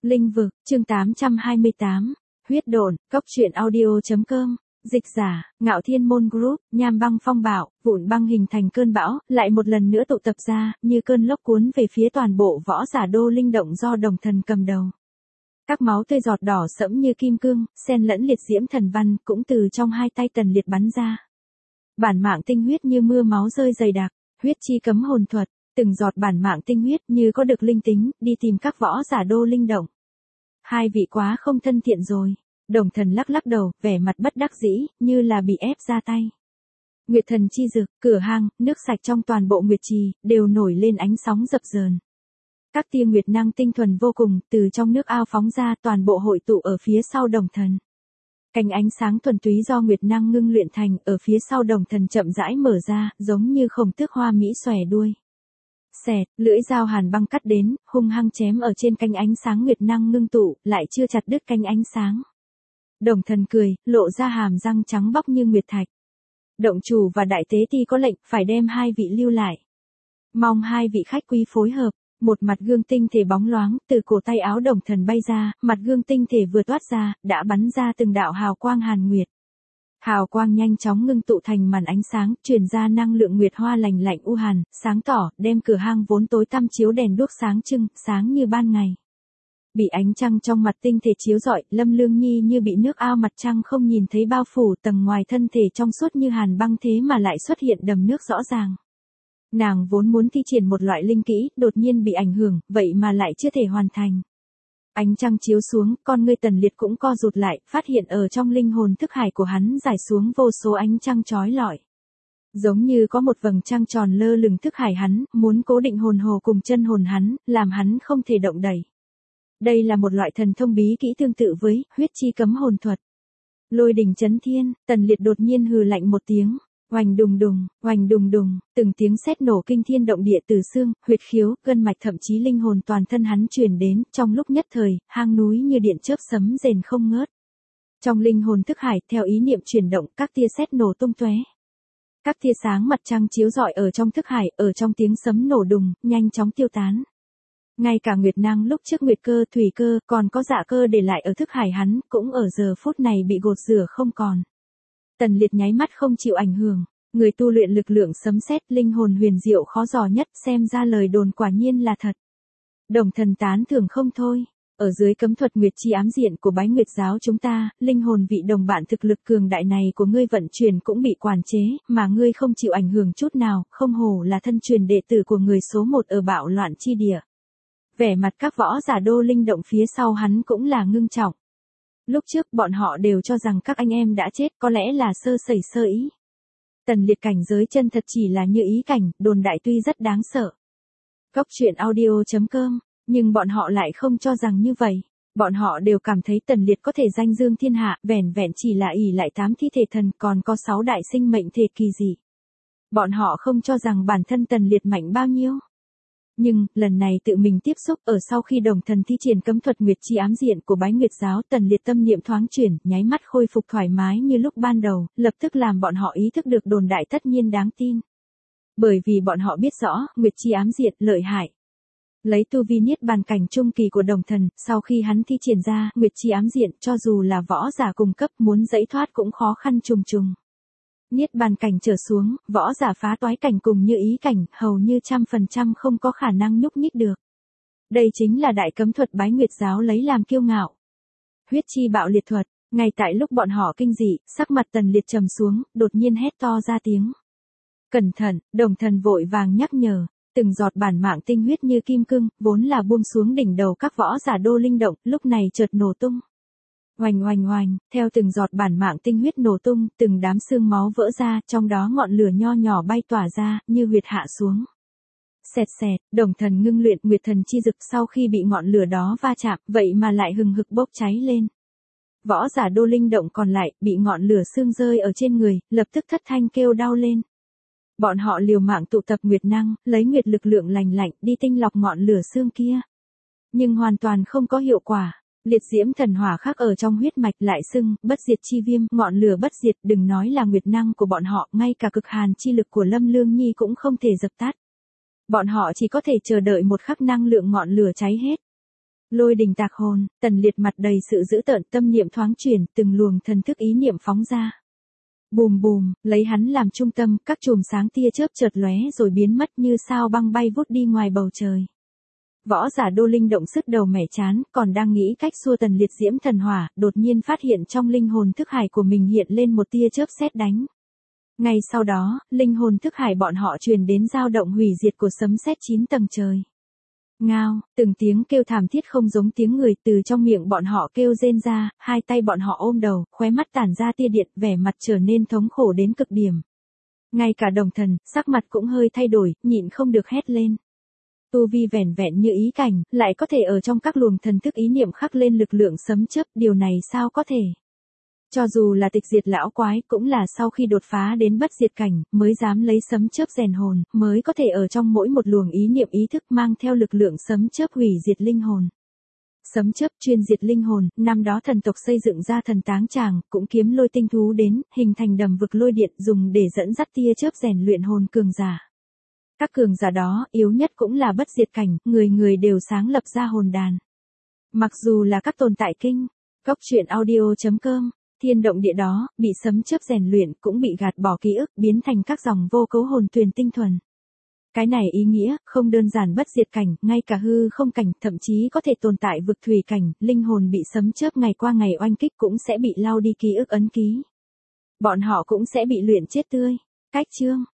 Linh vực, chương 828, huyết độn, cốc truyện audio.com, dịch giả, Ngạo Thiên Môn Group, nham băng phong bạo, vụn băng hình thành cơn bão, lại một lần nữa tụ tập ra, như cơn lốc cuốn về phía toàn bộ võ giả đô linh động do Đồng Thần cầm đầu. Các máu tươi giọt đỏ sẫm như kim cương, xen lẫn liệt diễm thần văn cũng từ trong hai tay Tần Liệt bắn ra. Bản mạng tinh huyết như mưa máu rơi dày đặc, huyết chi cấm hồn thuật, từng giọt bản mạng tinh huyết như có được linh tính, đi tìm các võ giả đô linh động. Hai vị quá không thân thiện rồi. Đồng Thần lắc lắc đầu, vẻ mặt bất đắc dĩ, như là bị ép ra tay. Nguyệt thần chi dực, cửa hang, nước sạch trong toàn bộ Nguyệt trì, đều nổi lên ánh sóng dập dờn. Các tia nguyệt năng tinh thuần vô cùng, từ trong nước ao phóng ra, toàn bộ hội tụ ở phía sau Đồng Thần. Cánh ánh sáng thuần túy do nguyệt năng ngưng luyện thành, ở phía sau Đồng Thần chậm rãi mở ra, giống như khổng tước hoa mỹ xòe đuôi. Xẹt, lưỡi dao hàn băng cắt đến, hung hăng chém ở trên cánh ánh sáng nguyệt năng ngưng tụ, lại chưa chặt đứt cánh ánh sáng. Đồng Thần cười, lộ ra hàm răng trắng bóc như nguyệt thạch. Động chủ và đại tế ti có lệnh, phải đem hai vị lưu lại. Mong hai vị khách quý phối hợp. Một mặt gương tinh thể bóng loáng, từ cổ tay áo Đồng Thần bay ra, mặt gương tinh thể vừa toát ra, đã bắn ra từng đạo hào quang hàn nguyệt. Hào quang nhanh chóng ngưng tụ thành màn ánh sáng, truyền ra năng lượng nguyệt hoa lành lạnh u hàn, sáng tỏ, đem cửa hang vốn tối tăm chiếu đèn đuốc sáng trưng, sáng như ban ngày. Bị ánh trăng trong mặt tinh thể chiếu rọi, Lâm Lương Nhi như bị nước ao mặt trăng không nhìn thấy bao phủ, tầng ngoài thân thể trong suốt như hàn băng thế mà lại xuất hiện đầm nước rõ ràng. Nàng vốn muốn thi triển một loại linh kỹ, đột nhiên bị ảnh hưởng, vậy mà lại chưa thể hoàn thành. Ánh trăng chiếu xuống, con ngươi Tần Liệt cũng co rụt lại, phát hiện ở trong linh hồn thức hải của hắn rải xuống vô số ánh trăng chói lọi. Giống như có một vầng trăng tròn lơ lửng thức hải hắn, muốn cố định hồn hồ cùng chân hồn hắn, làm hắn không thể động đẩy. Đây là một loại thần thông bí kỹ tương tự với huyết chi cấm hồn thuật. Lôi đỉnh chấn thiên, Tần Liệt đột nhiên hừ lạnh một tiếng. Oành đùng đùng, từng tiếng sét nổ kinh thiên động địa từ xương, huyệt khiếu, gân mạch thậm chí linh hồn toàn thân hắn truyền đến, trong lúc nhất thời, hang núi như điện chớp sấm rền không ngớt. Trong linh hồn thức hải, theo ý niệm chuyển động, các tia sét nổ tung tóe. Các tia sáng mặt trăng chiếu rọi ở trong thức hải, ở trong tiếng sấm nổ đùng, nhanh chóng tiêu tán. Ngay cả nguyệt năng lúc trước nguyệt cơ, thủy cơ, còn có dạ cơ để lại ở thức hải hắn, cũng ở giờ phút này bị gột rửa không còn. Tần Liệt nháy mắt không chịu ảnh hưởng, người tu luyện lực lượng sấm sét, linh hồn huyền diệu khó dò nhất, xem ra lời đồn quả nhiên là thật. Đồng Thần tán thưởng không thôi, ở dưới cấm thuật nguyệt chi ám diện của Bái Nguyệt giáo chúng ta, linh hồn vị đồng bạn thực lực cường đại này của ngươi vận chuyển cũng bị quản chế, mà ngươi không chịu ảnh hưởng chút nào, không hổ là thân truyền đệ tử của người số một ở bạo loạn chi địa. Vẻ mặt các võ giả đô linh động phía sau hắn cũng là ngưng trọng. Lúc trước bọn họ đều cho rằng các anh em đã chết, có lẽ là sơ sẩy sơ ý. Tần Liệt cảnh giới chân thật chỉ là như ý cảnh, đồn đại tuy rất đáng sợ. Cốc truyện audio.com, nhưng bọn họ lại không cho rằng như vậy. Bọn họ đều cảm thấy Tần Liệt có thể danh dương thiên hạ, vẻn vẹn chỉ là ỷ lại 8 thi thể thần, còn có 6 đại sinh mệnh thể kỳ dị. Bọn họ không cho rằng bản thân Tần Liệt mạnh bao nhiêu. Nhưng, lần này tự mình tiếp xúc, ở sau khi Đồng Thần thi triển cấm thuật nguyệt chi ám diện của Bái Nguyệt giáo, Tần Liệt tâm niệm thoáng chuyển, nháy mắt khôi phục thoải mái như lúc ban đầu, lập tức làm bọn họ ý thức được đồn đại tất nhiên đáng tin. Bởi vì bọn họ biết rõ, nguyệt chi ám diện lợi hại. Lấy tu vi niết bàn cảnh trung kỳ của Đồng Thần, sau khi hắn thi triển ra, nguyệt chi ám diện, cho dù là võ giả cùng cấp muốn dãy thoát cũng khó khăn trùng trùng. Niết bàn cảnh trở xuống, võ giả phá toái cảnh cùng như ý cảnh, hầu như 100% không có khả năng nhúc nhích được. Đây chính là đại cấm thuật Bái Nguyệt giáo lấy làm kiêu ngạo. Huyết chi bạo liệt thuật, ngay tại lúc bọn họ kinh dị, sắc mặt Tần Liệt trầm xuống, đột nhiên hét to ra tiếng. Cẩn thận, Đồng Thần vội vàng nhắc nhở, từng giọt bản mạng tinh huyết như kim cương, vốn là buông xuống đỉnh đầu các võ giả đô linh động, lúc này chợt nổ tung. Oành, theo từng giọt bản mạng tinh huyết nổ tung, từng đám xương máu vỡ ra, trong đó ngọn lửa nho nhỏ bay tỏa ra, như huyệt hạ xuống. Xẹt, Đồng Thần ngưng luyện nguyệt thần chi dực sau khi bị ngọn lửa đó va chạm, vậy mà lại hừng hực bốc cháy lên. Võ giả đô linh động còn lại, bị ngọn lửa xương rơi ở trên người, lập tức thất thanh kêu đau lên. Bọn họ liều mạng tụ tập nguyệt năng, lấy nguyệt lực lượng lành lạnh, đi tinh lọc ngọn lửa xương kia. Nhưng hoàn toàn không có hiệu quả. Liệt diễm thần hỏa khắc ở trong huyết mạch lại sưng, bất diệt chi viêm, ngọn lửa bất diệt, đừng nói là nguyệt năng của bọn họ, ngay cả cực hàn chi lực của Lâm Lương Nhi cũng không thể dập tắt. Bọn họ chỉ có thể chờ đợi một khắc năng lượng ngọn lửa cháy hết. Lôi đình tạc hồn, Tần Liệt mặt đầy sự dữ tợn, tâm niệm thoáng chuyển, từng luồng thần thức ý niệm phóng ra. Bùm bùm, lấy hắn làm trung tâm, các chùm sáng tia chớp chợt lóe rồi biến mất như sao băng bay vút đi ngoài bầu trời. Võ giả Đô Linh động sứt đầu mẻ chán, còn đang nghĩ cách xua Tần Liệt diễm thần hỏa, đột nhiên phát hiện trong linh hồn thức hải của mình hiện lên một tia chớp sét đánh. Ngay sau đó, linh hồn thức hải bọn họ truyền đến dao động hủy diệt của sấm sét 9 tầng trời. Ngao, từng tiếng kêu thảm thiết không giống tiếng người từ trong miệng bọn họ kêu rên ra, hai tay bọn họ ôm đầu, khóe mắt tản ra tia điện, vẻ mặt trở nên thống khổ đến cực điểm. Ngay cả Đồng Thần, sắc mặt cũng hơi thay đổi, nhịn không được hét lên. Tu vi vẻn vẹn như ý cảnh, lại có thể ở trong các luồng thần thức ý niệm khắc lên lực lượng sấm chớp, điều này sao có thể? Cho dù là Tịch Diệt lão quái, cũng là sau khi đột phá đến bất diệt cảnh, mới dám lấy sấm chớp rèn hồn, mới có thể ở trong mỗi một luồng ý niệm ý thức mang theo lực lượng sấm chớp hủy diệt linh hồn. Sấm chớp chuyên diệt linh hồn, năm đó thần tộc xây dựng ra thần táng tràng, cũng kiếm lôi tinh thú đến, hình thành đầm vực lôi điện dùng để dẫn dắt tia chớp rèn luyện hồn cường giả. Các cường giả đó, yếu nhất cũng là bất diệt cảnh, người người đều sáng lập ra hồn đàn. Mặc dù là các tồn tại kinh, Cốc truyện audio.com, thiên động địa đó, bị sấm chớp rèn luyện cũng bị gạt bỏ ký ức, biến thành các dòng vô cấu hồn tuyền tinh thuần. Cái này ý nghĩa, không đơn giản bất diệt cảnh, ngay cả hư không cảnh, thậm chí có thể tồn tại vực thủy cảnh, linh hồn bị sấm chớp ngày qua ngày oanh kích cũng sẽ bị lau đi ký ức ấn ký. Bọn họ cũng sẽ bị luyện chết tươi. Cách chương